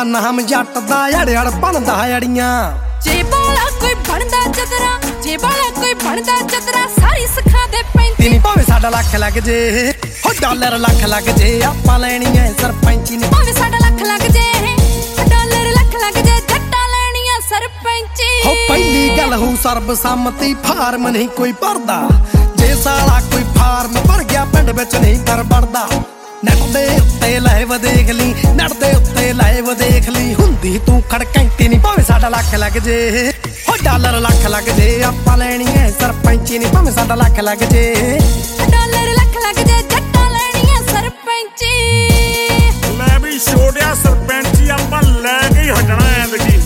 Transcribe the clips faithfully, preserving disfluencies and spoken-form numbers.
ਨਾਮ ਜੱਟ ਦਾ ਅੜਿਆੜ ਬਣਦਾ ਅੜੀਆਂ। ਜੇ ਬਾਲਾ ਕੋਈ ਬਣਦਾ ਚਤਰਾ, ਜੇ ਬਾਲਾ ਕੋਈ ਬਣਦਾ ਚਤਰਾ, ਸਾਰੀ ਸਿਖਾ ਦੇ ਪੈਂਤੀ ਨੀ। ਭਾਵੇਂ ਸਾਡਾ ਲੱਖ ਲੱਗ ਜੇ ਹੋ ਡਾਲਰ ਲੱਖ ਲੱਗ ਜੇ, ਆਪਾਂ ਲੈਣੀ ਐ ਸਰਪੰਚੀ ਨੀ। ਭਾਵੇਂ ਸਾਡਾ ਲੱਖ ਲੱਗ ਜੇ ਡਾਲਰ ਲੱਖ ਲੱਗ ਜੇ, ਜੱਟਾਂ ਲੈਣੀ ਐ ਸਰਪੰਚੀ। ਹੋ ਪਹਿਲੀ ਗੱਲ ਹੋ ਸਰਬਸੰਮਤੀ, ਫਾਰਮ ਨਹੀਂ ਕੋਈ ਭਰਦਾ। ਜੇ ਸਾਲਾ ਕੋਈ ਫਾਰਮ ਭਰ ਗਿਆ ਪਿੰਡ ਵਿੱਚ ਨਹੀਂ ਪਰ ਵੜਦਾ। ਨੈਟ ਦੇ ਉੱਤੇ ਲਾਈਵ ਦੇਖ ਲਈ, ਨੈਟ ਦੇ ਉੱਤੇ ਲਾਈਵ ਦੇਖ ਲਈ, ਹੁੰਦੀ ਤੂੰ ਖੜਕੈਂਤੀ ਨੀ। ਭਾਵੇਂ ਸਾਡਾ ਲੱਖ ਲੱਗ ਜੇ ਹੋ ਡਾਲਰ ਲੱਖ ਲੱਗ ਜੇ, ਆਪਾਂ ਲੈਣੀ ਐ ਸਰਪੰਚੀ ਨੀ। ਭਾਵੇਂ ਸਾਡਾ ਲੱਖ ਲੱਗ ਜੇ ਡਾਲਰ ਲੱਖ ਲੱਗ ਜੇ, ਜੱਟਾਂ ਲੈਣੀ ਐ ਸਰਪੰਚੀ। ਲੈ ਵੀ ਛੋੜਿਆ ਸਰਪੰਚੀ, ਆਪਾਂ ਲੈ ਕੇ ਹੀ ਹਟਣਾ ਐਤਕੀ।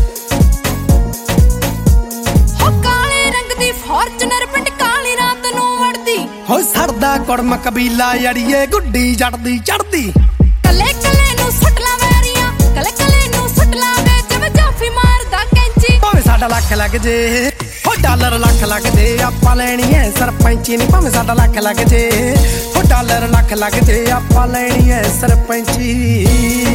ਹੋ ਕਾਲੇ ਰੰਗ ਦੀ ਫੋਰਚੂਨਰ ਪਿੰਡ ਕਾਲੀ ਰਾਤ ਨੂੰ ਵੜਦੀ। ਹੋ ਸੜਦਾ ਕੁੜਮ ਕਬੀਲਾ ਅੜੀਏ, ਗੁੱਡੀ ਜੜਦੀ ਚੜਦੀ। ਕੱਲੇ ਕੱਲੇ ਨੂੰ ਸੁੱਟ ਲਾ ਵੈਰੀਆਂ, ਕੱਲੇ ਕੱਲੇ ਨੂੰ ਸੁੱਟ ਲਾ ਵੇ, ਜਿਵੇਂ ਜਾਫੀ ਮਾਰਦਾ ਕੈਂਚੀ। ਭਾਵੇਂ ਸਾਡਾ ਲੱਖ ਲੱਗ ਜੇ ਹੋ ਡਾਲਰ ਲੱਖ ਲੱਗ ਜੇ, ਆਪਾਂ ਲੈਣੀ ਐ ਸਰਪੰਚੀ ਨੀ। ਭਾਵੇਂ ਸਾਡਾ ਲੱਖ ਲੱਗ ਜੇ ਹੋ ਡਾਲਰ ਲੱਖ ਲੱਗ ਜੇ, ਆਪਾਂ ਲੈਣੀ ਐ ਸਰਪੰਚੀ।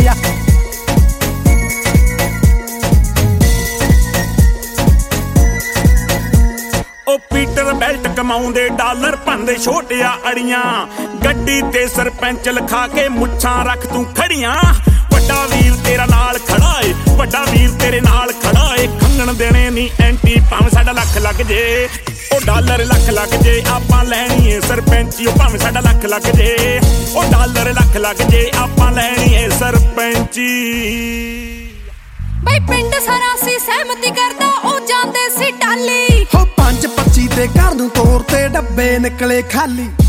ਉਹ ਪੀਟਰ ਬੈਲਟ ਕਮਾਉਂਦੇ ਡਾਲਰ ਪਾਉਂਦੇ ਛੋਟਿਆ ਅੜੀਆਂ। ਗੱਡੀ ਤੇ ਸਰਪੰਚ ਲਿਖਾ ਕੇ ਮੁੱਛਾਂ ਰੱਖ ਤੂੰ ਖੜੀਆਂ। ਵੱਡਾ ਵੀਰ ਤੇਰਾ ਨਾਲ ਖੜਾ ਏ, ਵੱਡਾ ਵੀਰ ਤੇਰੇ ਨਾਲ ਖੜਾ ਏ, ਖੰਗਣ ਦੇਣੇ ਨੀ ਐਂਟੀ। ਭਾਵੇਂ ਸਾਡਾ ਲੱਖ ਲੱਗ ਜੇ ਉਹ ਡਾਲਰ ਲੱਖ ਲੱਗ ਜੇ, ਆਪਾਂ ਲੈਣੀ ਏ ਸਰਪੰਚੀ। ਉਹ ਭਾਵੇਂ ਸਾਡਾ ਲੱਖ ਲੱਗ ਜੇ ਉਹ ਡਾਲਰ ਲੱਖ ਲੱਗ ਜੇ, ਆਪਾਂ ਲੈਣੀ ਏ ਸਰਪੰਚੀ। ਬਈ ਪਿੰਡ ਸਾਰਾ ਸੀ ਸਹਿਮਤੀ ਕਰਦਾ, ਉਹ ਜਾਂਦੇ ਸੀ ਟਾਲੀ। ਹੋ ਪੰਜ ਪੱਚੀ ਤੇ ਘਰ ਨੂੰ ਤੋਰ ਤੇ ਡੱਬੇ ਨਿਕਲੇ ਖਾਲੀ।